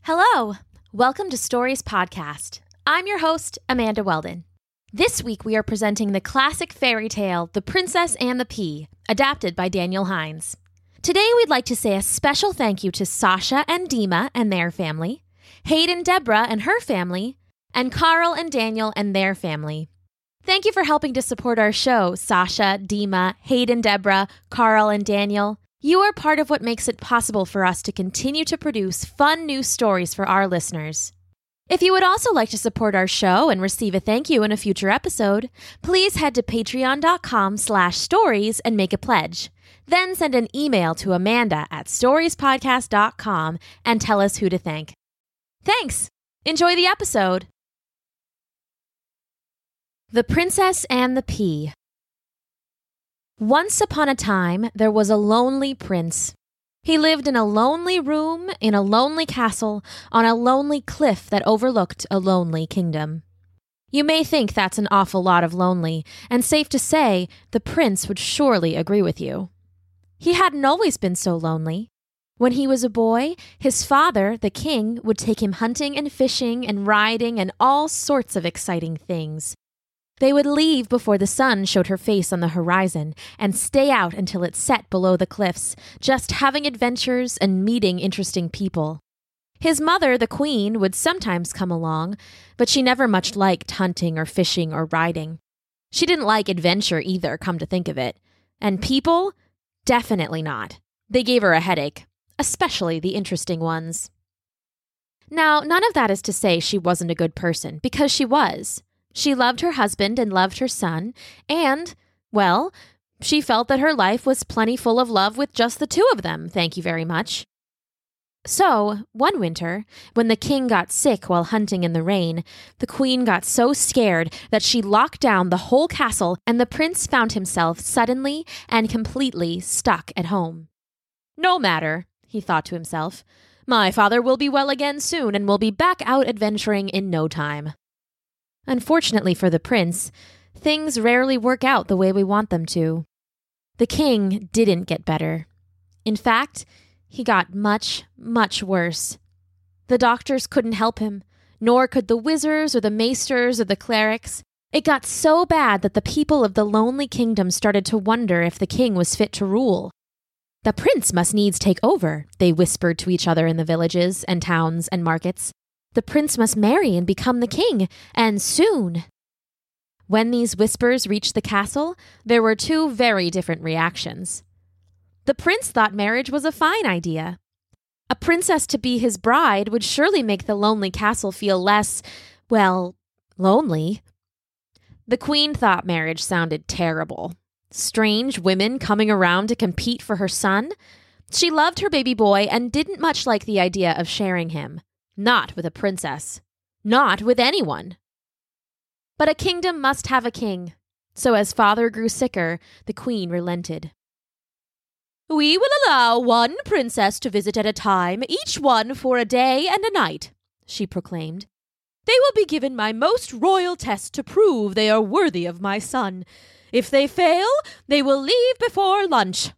Hello, welcome to Stories Podcast. I'm your host, Amanda Weldon. This week we are presenting the classic fairy tale, The Princess and the Pea, adapted by Daniel Hines. Today we'd like to say a special thank you to Sasha and Dima and their family, Hayden Deborah and her family, and Carl and Daniel and their family. Thank you for helping to support our show, Sasha, Dima, Hayden Deborah, Carl, and Daniel. You are part of what makes it possible for us to continue to produce fun new stories for our listeners. If you would also like to support our show and receive a thank you in a future episode, please head to patreon.com/stories and make a pledge. Then send an email to amanda@storiespodcast.com and tell us who to thank. Thanks! Enjoy the episode! The Princess and the Pea. Once upon a time, there was a lonely prince. He lived in a lonely room, in a lonely castle, on a lonely cliff that overlooked a lonely kingdom. You may think that's an awful lot of lonely, and safe to say, the prince would surely agree with you. He hadn't always been so lonely. When he was a boy, his father, the king, would take him hunting and fishing and riding and all sorts of exciting things. They would leave before the sun showed her face on the horizon and stay out until it set below the cliffs, just having adventures and meeting interesting people. His mother, the queen, would sometimes come along, but she never much liked hunting or fishing or riding. She didn't like adventure either, come to think of it. And people? Definitely not. They gave her a headache, especially the interesting ones. Now, none of that is to say she wasn't a good person, because she was. She loved her husband and loved her son, and, well, she felt that her life was plenty full of love with just the two of them, thank you very much. So, one winter, when the king got sick while hunting in the rain, the queen got so scared that she locked down the whole castle and the prince found himself suddenly and completely stuck at home. No matter, he thought to himself, my father will be well again soon and will be back out adventuring in no time. Unfortunately for the prince, things rarely work out the way we want them to. The king didn't get better. In fact, he got much, much worse. The doctors couldn't help him, nor could the wizards or the maesters or the clerics. It got so bad that the people of the lonely kingdom started to wonder if the king was fit to rule. The prince must needs take over, they whispered to each other in the villages and towns and markets. The prince must marry and become the king, and soon. When these whispers reached the castle, there were two very different reactions. The prince thought marriage was a fine idea. A princess to be his bride would surely make the lonely castle feel less, well, lonely. The queen thought marriage sounded terrible. Strange women coming around to compete for her son. She loved her baby boy and didn't much like the idea of sharing him. Not with a princess. Not with anyone. But a kingdom must have a king. So as father grew sicker, the queen relented. We will allow one princess to visit at a time, each one for a day and a night, she proclaimed. They will be given my most royal test to prove they are worthy of my son. If they fail, they will leave before lunch.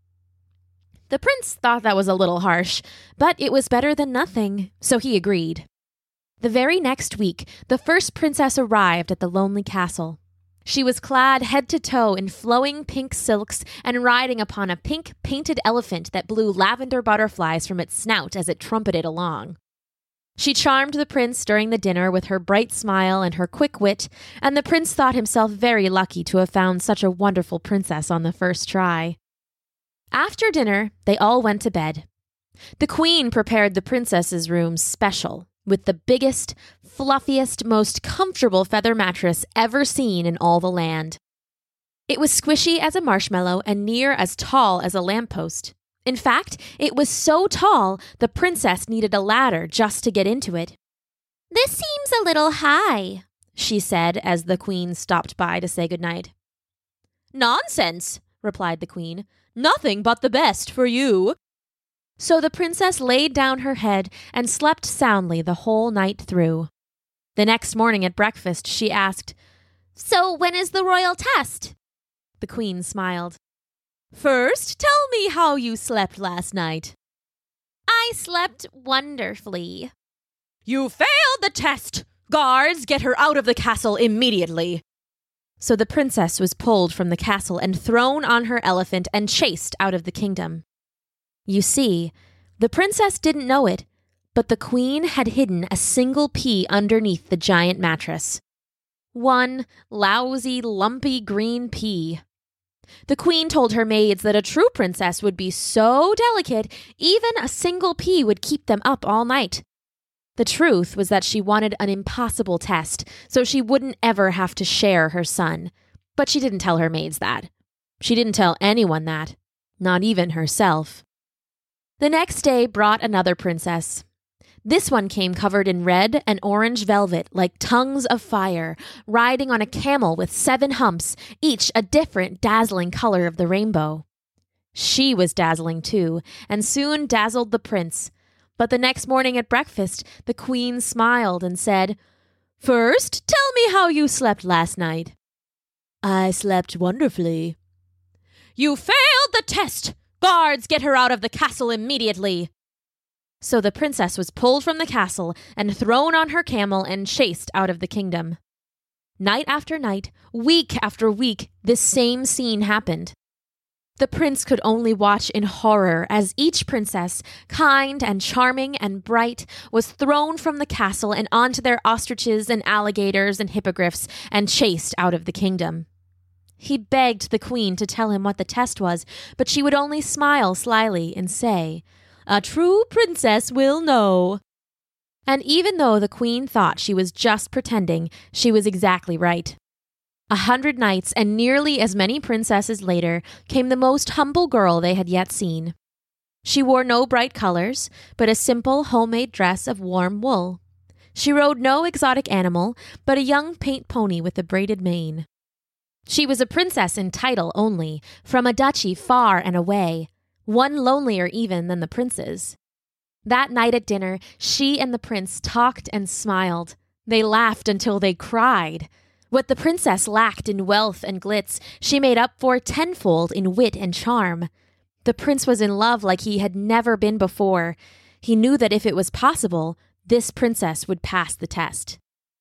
The prince thought that was a little harsh, but it was better than nothing, so he agreed. The very next week, the first princess arrived at the lonely castle. She was clad head to toe in flowing pink silks and riding upon a pink painted elephant that blew lavender butterflies from its snout as it trumpeted along. She charmed the prince during the dinner with her bright smile and her quick wit, and the prince thought himself very lucky to have found such a wonderful princess on the first try. After dinner, they all went to bed. The queen prepared the princess's room special, with the biggest, fluffiest, most comfortable feather mattress ever seen in all the land. It was squishy as a marshmallow and near as tall as a lamppost. In fact, it was so tall, the princess needed a ladder just to get into it. "This seems a little high," she said as the queen stopped by to say goodnight. "Nonsense," replied the queen. "Nothing but the best for you." So the princess laid down her head and slept soundly the whole night through. The next morning at breakfast, she asked, "So when is the royal test?" The queen smiled. "First, tell me how you slept last night." "I slept wonderfully," "You failed the test! Guards, get her out of the castle immediately!" So the princess was pulled from the castle and thrown on her elephant and chased out of the kingdom. You see, the princess didn't know it, but the queen had hidden a single pea underneath the giant mattress. One lousy, lumpy green pea. The queen told her maids that a true princess would be so delicate, even a single pea would keep them up all night. The truth was that she wanted an impossible test, so she wouldn't ever have to share her son. But she didn't tell her maids that. She didn't tell anyone that, not even herself. The next day brought another princess. This one came covered in red and orange velvet like tongues of fire, riding on a camel with 7 humps, each a different dazzling color of the rainbow. She was dazzling too, and soon dazzled the prince. But the next morning at breakfast, the queen smiled and said, "First, tell me how you slept last night." "I slept wonderfully." "You failed the test! Guards, get her out of the castle immediately!" So the princess was pulled from the castle and thrown on her camel and chased out of the kingdom. Night after night, week after week, this same scene happened. The prince could only watch in horror as each princess, kind and charming and bright, was thrown from the castle and onto their ostriches and alligators and hippogriffs and chased out of the kingdom. He begged the queen to tell him what the test was, but she would only smile slyly and say, "A true princess will know." And even though the queen thought she was just pretending, she was exactly right. 100 nights and nearly as many princesses later came the most humble girl they had yet seen. She wore no bright colors, but a simple homemade dress of warm wool. She rode no exotic animal, but a young paint pony with a braided mane. She was a princess in title only, from a duchy far and away, one lonelier even than the princes. That night at dinner, she and the prince talked and smiled. They laughed until they cried. What the princess lacked in wealth and glitz, she made up for tenfold in wit and charm. The prince was in love like he had never been before. He knew that if it was possible, this princess would pass the test.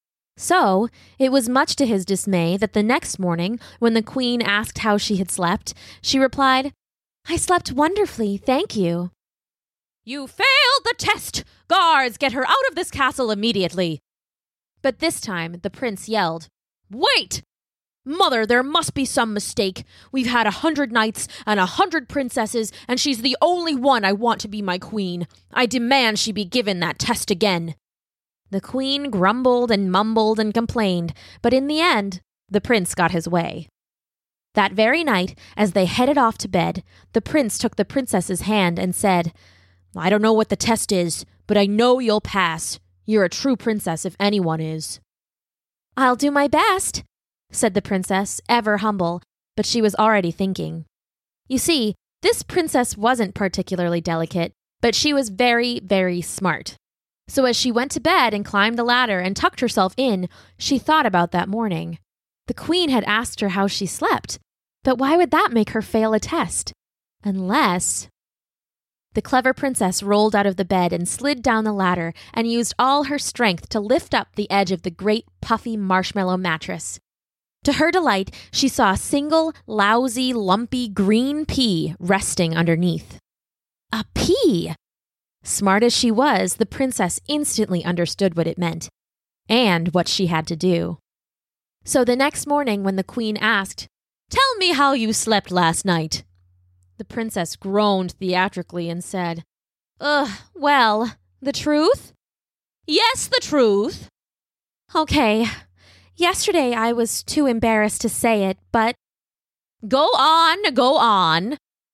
So, it was much to his dismay that the next morning, when the queen asked how she had slept, she replied, "I slept wonderfully, thank you." "You failed the test! Guards, get her out of this castle immediately!" But this time, the prince yelled, "Wait! Mother, there must be some mistake. We've had 100 nights and 100 princesses, and she's the only one I want to be my queen. I demand she be given that test again." The queen grumbled and mumbled and complained, but in the end, the prince got his way. That very night, as they headed off to bed, the prince took the princess's hand and said, "I don't know what the test is, but I know you'll pass. You're a true princess if anyone is." "I'll do my best," said the princess, ever humble, but she was already thinking. You see, this princess wasn't particularly delicate, but she was very, very smart. So as she went to bed and climbed the ladder and tucked herself in, she thought about that morning. The queen had asked her how she slept, but why would that make her fail a test? Unless... The clever princess rolled out of the bed and slid down the ladder and used all her strength to lift up the edge of the great puffy marshmallow mattress. To her delight, she saw a single, lousy, lumpy green pea resting underneath. A pea! Smart as she was, the princess instantly understood what it meant, and what she had to do. So the next morning when the queen asked, "Tell me how you slept last night," the princess groaned theatrically and said, "Well, the truth?" "Yes, the truth." "Okay. Yesterday I was too embarrassed to say it, but..." Go on, go on."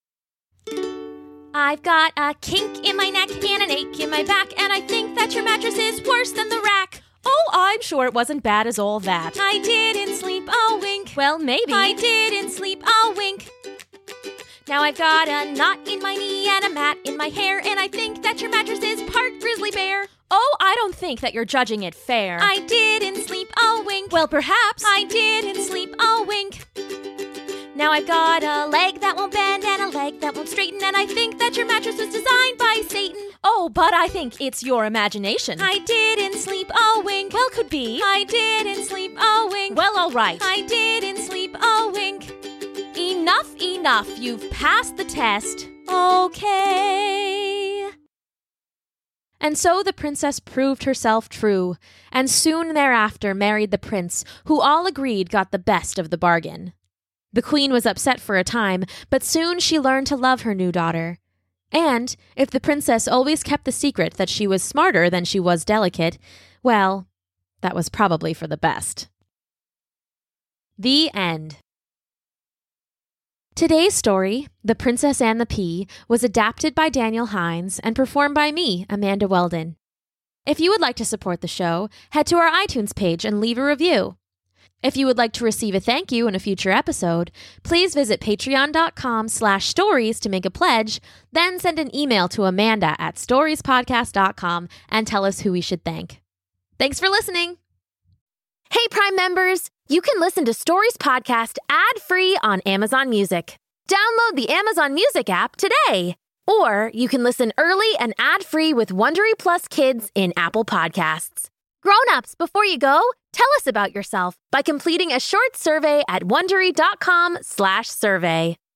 "I've got a kink in my neck and an ache in my back, and I think that your mattress is worse than the rack." "Oh, I'm sure it wasn't bad as all that." "I didn't sleep a wink." "Well, maybe." "I didn't sleep a wink." "Now I've got a knot in my knee and a mat in my hair, and I think that your mattress is part grizzly bear." "Oh, I don't think that you're judging it fair." "I didn't sleep a wink." "Well, perhaps." "I didn't sleep a wink." "Now I've got a leg that won't bend and a leg that won't straighten, and I think that your mattress was designed by Satan." Oh, but I think it's your imagination. I didn't sleep a wink. Well, could be. I didn't sleep a wink. Well, all right. I didn't sleep a wink. Enough. You've passed the test. Okay. And so the princess proved herself true, and soon thereafter married the prince, who all agreed got the best of the bargain. The queen was upset for a time, but soon she learned to love her new daughter. And if the princess always kept the secret that she was smarter than she was delicate, well, that was probably for the best. The end. Today's story, The Princess and the Pea, was adapted by Daniel Hines and performed by me, Amanda Weldon. If you would like to support the show, head to our iTunes page and leave a review. If you would like to receive a thank you in a future episode, please visit patreon.com/stories to make a pledge, then send an email to amanda@storiespodcast.com and tell us who we should thank. Thanks for listening. Hey, Prime members! You can listen to Stories Podcast ad-free on Amazon Music. Download the Amazon Music app today. Or you can listen early and ad-free with Wondery Plus Kids in Apple Podcasts. Grown-ups, before you go, tell us about yourself by completing a short survey at Wondery.com/survey.